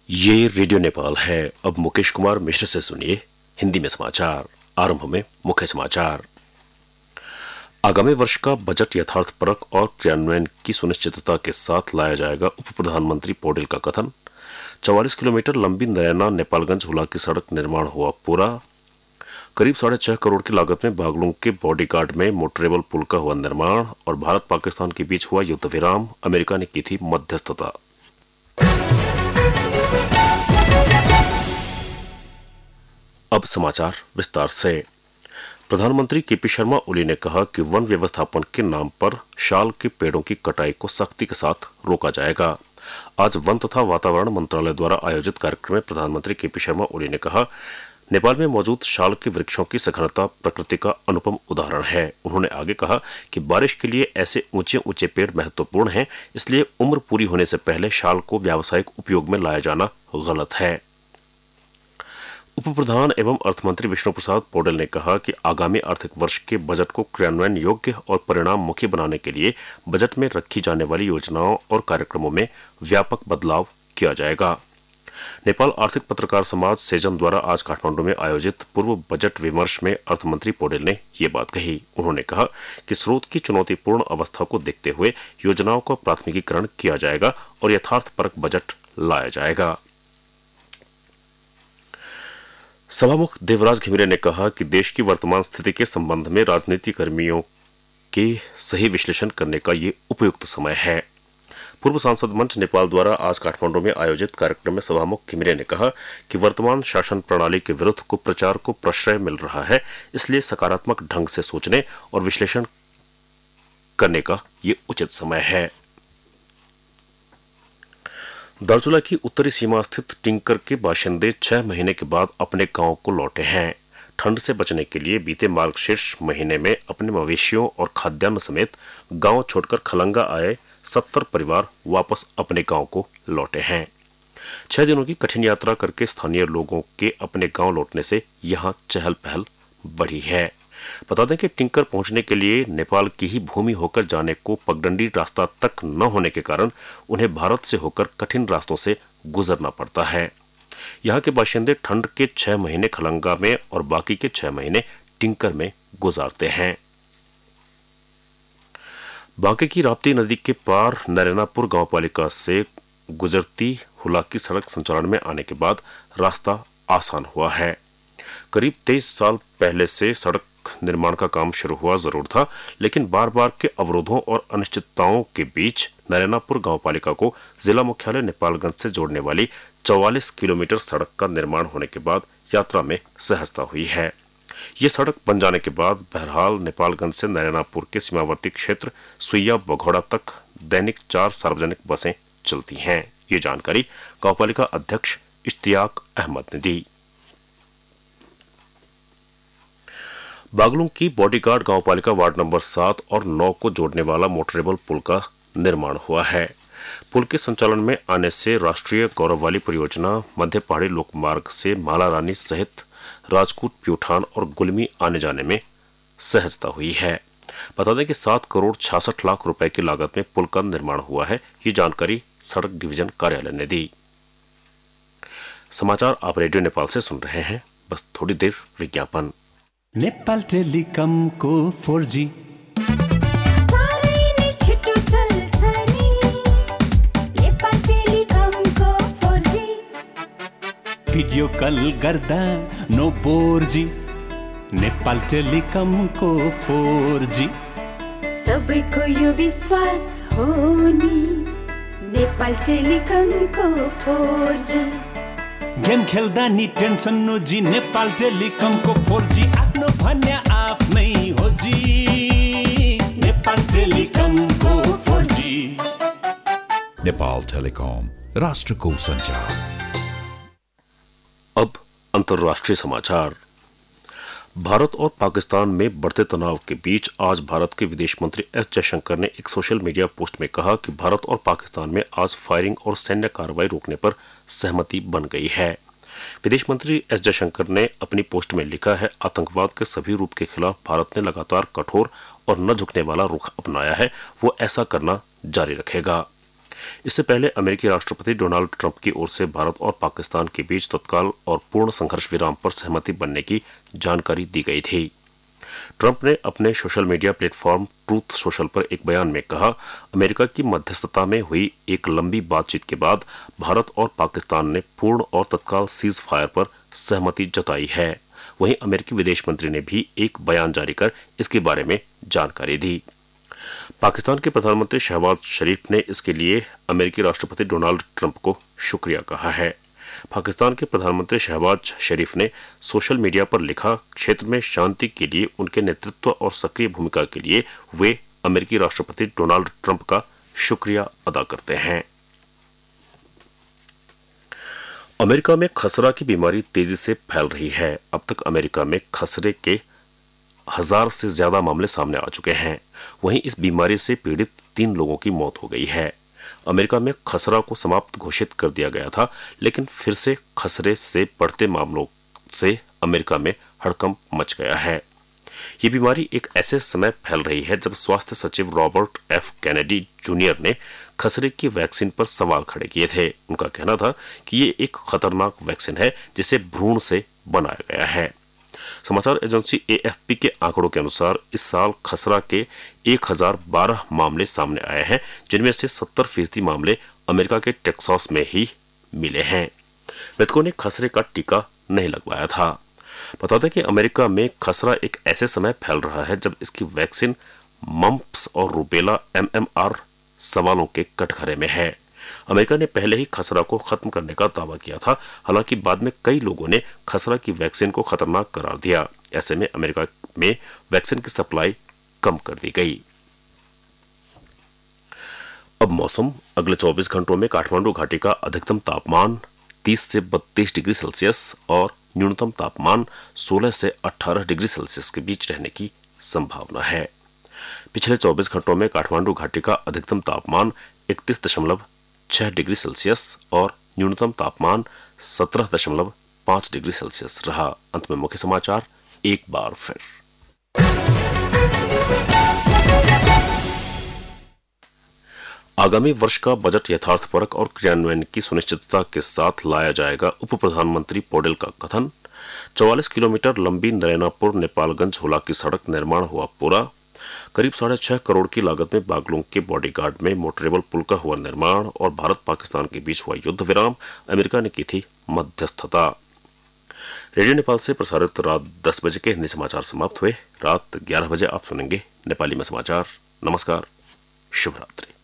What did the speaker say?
ये रेडियो नेपाल है। अब मुकेश कुमार मिश्र से सुनिए हिंदी में समाचार। आरंभ में मुख्य समाचार। आगामी वर्ष का बजट यथार्थपरक और क्रियान्वयन की सुनिश्चितता के साथ लाया जाएगा, उप प्रधानमंत्री पौडेल का कथन। 44 किलोमीटर लंबी नरैना नेपालगंज हुलाकी सड़क निर्माण हुआ पूरा। करीब 6.5 करोड़ की लागत में बागलुंग के बॉडीगार्ड में मोटरेबल पुल का हुआ निर्माण। और भारत पाकिस्तान के बीच हुआ युद्ध विराम, अमेरिका ने की थी मध्यस्थता। अब समाचार विस्तार से। प्रधानमंत्री केपी शर्मा ओली ने कहा कि वन व्यवस्थापन के नाम पर शाल के पेड़ों की कटाई को सख्ती के साथ रोका जाएगा। आज वन तथा वातावरण मंत्रालय द्वारा आयोजित कार्यक्रम में प्रधानमंत्री केपी शर्मा ओली ने कहा, नेपाल में मौजूद शाल के वृक्षों की सघनता प्रकृति का अनुपम उदाहरण है। उन्होंने आगे कहा कि बारिश के लिए ऐसे ऊंचे ऊंचे पेड़ महत्वपूर्ण हैं, इसलिए उम्र पूरी होने से पहले शाल को व्यावसायिक उपयोग में लाया जाना गलत है। उप प्रधान एवं अर्थमंत्री विष्णु प्रसाद पौडेल ने कहा कि आगामी आर्थिक वर्ष के बजट को क्रियान्वयन योग्य और परिणाममुखी बनाने के लिए बजट में रखी जाने वाली योजनाओं और कार्यक्रमों में व्यापक बदलाव किया जाएगा। नेपाल आर्थिक पत्रकार समाज सेजम द्वारा आज काठमांडू में आयोजित पूर्व बजट विमर्श में अर्थमंत्री पौडेल ने ये बात कही। उन्होंने कहा कि स्रोत की चुनौतीपूर्ण अवस्था को देखते हुए योजनाओं का प्राथमिकीकरण किया जाएगा और यथार्थपरक बजट लाया जाएगा। सभामुख देवराज घिमिरे ने कहा कि देश की वर्तमान स्थिति के संबंध में राजनीति कर्मियों के सही विश्लेषण करने का ये उपयुक्त समय है। पूर्व सांसद मंच नेपाल द्वारा आज काठमांडू में आयोजित कार्यक्रम में सभामुख घिमिरे ने कहा कि वर्तमान शासन प्रणाली के विरुद्ध कुप्रचार को प्रश्रय मिल रहा है, इसलिए सकारात्मक ढंग से सोचने और विश्लेषण करने का ये उचित समय है। दार्चुला की उत्तरी सीमा स्थित टिंकर के बाशिंदे 6 महीने के बाद अपने गांव को लौटे हैं। ठंड से बचने के लिए बीते मार्गशीर्ष महीने में अपने मवेशियों और खाद्यान्न समेत गांव छोड़कर खलंगा आए 70 परिवार वापस अपने गांव को लौटे हैं। 6 दिनों की कठिन यात्रा करके स्थानीय लोगों के अपने गांव लौटने से यहां चहल पहल बढ़ी है। बता दें कि टिंकर पहुंचने के लिए नेपाल की ही भूमि होकर जाने को पगडंडी रास्ता तक न होने के कारण उन्हें भारत से होकर कठिन रास्तों से गुजरना पड़ता है। यहाँ के बाशिंदे ठंड के 6 महीने खलंगा में और बाकी के 6 महीने टिंकर में गुजारते हैं। बांके की राप्ती नदी के पार नरैनापुर गांवपालिका से गुजरती हुलाकी सड़क संचालन में आने के बाद रास्ता आसान हुआ है। करीब 23 साल पहले से सड़क निर्माण का काम शुरू हुआ जरूर था, लेकिन बार बार के अवरोधों और अनिश्चितताओं के बीच नरैनापुर गांवपालिका को जिला मुख्यालय नेपालगंज से जोड़ने वाली 44 किलोमीटर सड़क का निर्माण होने के बाद यात्रा में सहजता हुई है। ये सड़क बन जाने के बाद बहरहाल नेपालगंज से नरैनापुर के सीमावर्ती क्षेत्र सुइया बघौड़ा तक दैनिक 4 सार्वजनिक बसें चलती हैं। ये जानकारी गांवपालिका अध्यक्ष इश्तियाक अहमद ने दी। बागलुंग की बॉडीगार्ड गांवपालिका वार्ड नंबर 7 और 9 को जोड़ने वाला मोटरेबल पुल का निर्माण हुआ है। पुल के संचालन में आने से राष्ट्रीय गौरव वाली परियोजना मध्य पहाड़ी लोकमार्ग से माला रानी सहित राजकूट, प्यूठान और गुलमी आने जाने में सहजता हुई है। बता दें कि 7 करोड़ 66 लाख रुपए की लागत में पुल का निर्माण हुआ है। ये जानकारी सड़क डिवीजन कार्यालय ने दी। समाचार आप रेडियो नेपाल से सुन रहे हैं। बस थोड़ी देर विज्ञापन। नेपाल टेलिकम को 4G भिडियो कल गर्दा नो बोर्जी। नेपाल टेलिकम को 4G सबैको यो विश्वास हो नि, नेपाल टेलिकम को 4G। गेम खेल्दा नि टेन्सन नो जी, नेपाल टेलिकम को 4G आफ्नो भन्या आफ्नै हो जी। नेपाल टेलिकम को 4G। नेपाल टेलिकॉम, राष्ट्र को संचार। अब अंतर्राष्ट्रीय समाचार। भारत और पाकिस्तान में बढ़ते तनाव के बीच आज भारत के विदेश मंत्री एस जयशंकर ने एक सोशल मीडिया पोस्ट में कहा कि भारत और पाकिस्तान में आज फायरिंग और सैन्य कार्रवाई रोकने पर सहमति बन गई है। विदेश मंत्री एस जयशंकर ने अपनी पोस्ट में लिखा है, आतंकवाद के सभी रूप के खिलाफ भारत ने लगातार कठोर और न झुकने वाला रुख अपनाया है, वो ऐसा करना जारी रखेगा। इससे पहले अमेरिकी राष्ट्रपति डोनाल्ड ट्रंप की ओर से भारत और पाकिस्तान के बीच तत्काल और पूर्ण संघर्ष विराम पर सहमति बनने की जानकारी दी गई थी। ट्रंप ने अपने social media platform Truth Social पर एक बयान में कहा, अमेरिका की मध्यस्थता में हुई एक लंबी बातचीत के बाद भारत और पाकिस्तान ने पूर्ण और तत्काल सीज फायर पर सहमति जताई है। वहीं अमेरिकी विदेश मंत्री ने भी एक बयान जारी कर इसके बारे में जानकारी दी। पाकिस्तान के प्रधानमंत्री शहबाज शरीफ ने इसके लिए अमेरिकी राष्ट्रपति डोनाल्ड ट्रंप को शुक्रिया कहा है। पाकिस्तान के प्रधानमंत्री शहबाज शरीफ ने सोशल मीडिया पर लिखा, क्षेत्र में शांति के लिए उनके नेतृत्व और सक्रिय भूमिका के लिए वे अमेरिकी राष्ट्रपति डोनाल्ड ट्रंप का शुक्रिया अदा करते हैं। अमेरिका में खसरा की बीमारी तेजी से फैल रही है। अब तक अमेरिका में खसरे के 1000 से ज्यादा मामले सामने आ चुके हैं। वहीं इस बीमारी से पीड़ित 3 लोगों की मौत हो गई है। अमेरिका में खसरा को समाप्त घोषित कर दिया गया था, लेकिन फिर से खसरे से बढ़ते मामलों से अमेरिका में हड़कंप मच गया है। ये बीमारी एक ऐसे समय फैल रही है जब स्वास्थ्य सचिव रॉबर्ट एफ कैनेडी जूनियर ने खसरे की वैक्सीन पर सवाल खड़े किए थे। उनका कहना था कि ये एक खतरनाक वैक्सीन है जिसे भ्रूण से बनाया गया है। समाचार एजेंसी एएफपी के आंकड़ों के अनुसार इस साल खसरा के 1012 मामले सामने आए हैं, जिनमें से 70% मामले अमेरिका के टेक्सास में ही मिले हैं। मृतकों ने खसरे का टीका नहीं लगवाया था। बता दें कि अमेरिका में खसरा एक ऐसे समय फैल रहा है जब इसकी वैक्सीन मम्प्स और रूबेला MMR सवालों के कटघरे में है। अमेरिका ने पहले ही खसरा को खत्म करने का दावा किया था, हालांकि बाद में कई लोगों ने खसरा की वैक्सीन को खतरनाक करार दिया। ऐसे में अमेरिका में वैक्सीन की सप्लाई कम कर दी गई। अब मौसम। अगले 24 घंटों में काठमांडू घाटी का अधिकतम तापमान 30 से 32 डिग्री सेल्सियस और न्यूनतम तापमान 16 से 18 डिग्री सेल्सियस के बीच रहने की संभावना है। पिछले 24 घंटों में काठमांडू घाटी का अधिकतम तापमान 31.6 डिग्री सेल्सियस और न्यूनतम तापमान 17.5 डिग्री सेल्सियस रहा। अंत में मुख्य समाचार एक बार फिर। आगामी वर्ष का बजट यथार्थपरक और क्रियान्वयन की सुनिश्चितता के साथ लाया जाएगा, उप प्रधानमंत्री पौडेल का कथन। 44 किलोमीटर लंबी नरेनापुर नेपालगंज होला की सड़क निर्माण हुआ पूरा। करीब 6.5 करोड़ की लागत में बागलुंग के बॉडीगार्ड में मोटरेबल पुल का हुआ निर्माण और भारत पाकिस्तान के बीच हुआ युद्ध विराम, अमेरिका ने की थी मध्यस्थता। रेडियो नेपाल से प्रसारित रात 10 बजे के हिंदी समाचार समाप्त हुए। रात 11 बजे आप सुनेंगे नेपाली में समाचार। नमस्कार, शुभ रात्रि।